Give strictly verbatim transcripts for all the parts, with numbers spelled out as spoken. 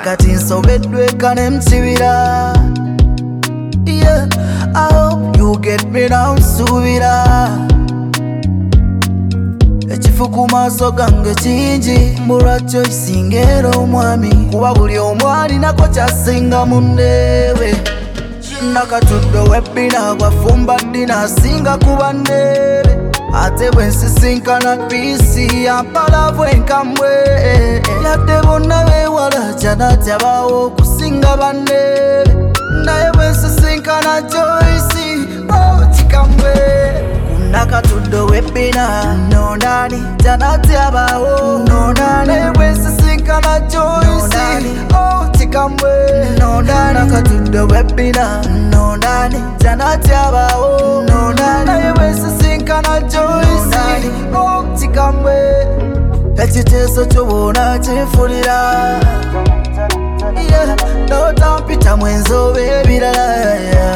kati nsobeddwe kane mukibira. Yeah, I hope you get me now nsubira. Ekifu ku maaso gange kingi mbulwa choice ng'era omwami, kuba buli omu alinako kyasinga munneewe. Nakatudde webbina bwafumba ddina asinga ku banneebe, ate bwe nsisinkana piisi yampalavu enkamwe. Yadde bonna beewala kyanatyabaawo okusinga banneebe, naye bwe nsisinkana Joyce oh kikamwe. Nakatudde webbina nondani kyanatyabaawo nondani, naye bwe nsisinkana Joyce oh kikamwe. Nakatudde webbina nondani kyanatyabaawo nondani, naye bwe nsisinkana Joyce oh kikamwe. Ekiteeso ky'obwona kinfulira, yeah, notampita mwenzobe ebirala.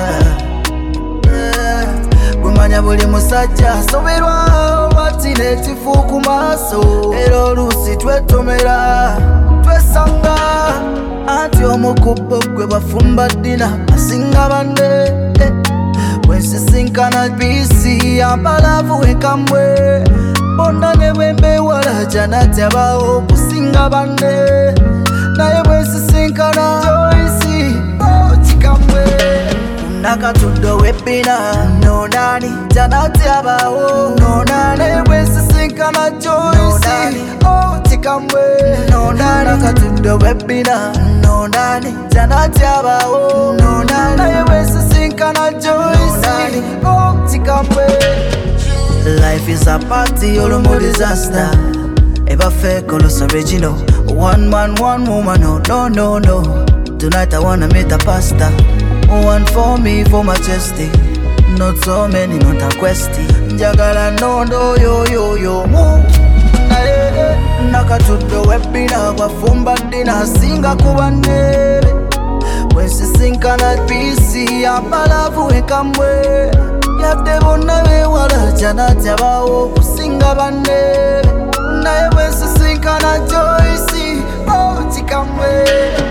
Gumanya buli musajja asoberwa bati n'ekifu ku maaso, era oluusi twetomera twesanga anti omukubbo gwe bafumba ddina asinga banne. Bwe nsisinkana piisi yampalavu enkamwe, bonna ne bwe mbeewala kyanatyabaawo okusinga banne, naye bwe nsisinkana Joyce oh kikamwe. Nakatudde webbina nondani kyanatyabaawo nondani, naye bwe nsisinkana Joyce oh kikamwe. Nakatudde webbina nondani kyanatyabaawo nondani, naye bwe nsisinkana Joyce oh kikamwe. Life is a party, olumu disaster. Ever fake, always original. One man, one woman, no, no, no, no. Tonight I wanna meet a pastor. One for me, for majesty. Not so many, not a question. Njagala nondo, yo, yo, yo, mu. Nakatudde webbina bwafumba ddina asinga ku banneebe, bwe nsisinkana piisi yampalavu enkamwe. Yadde bonna beewala kyanatyabaawo okusinga banneebe, naye bwe nsisinkana Joyce oh kikamwe.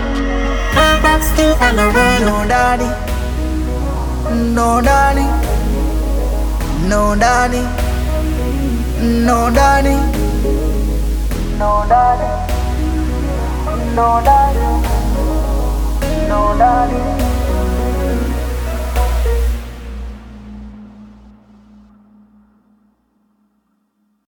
Nondani, nondani, nondani, nondani, nondani, nondani, nondani.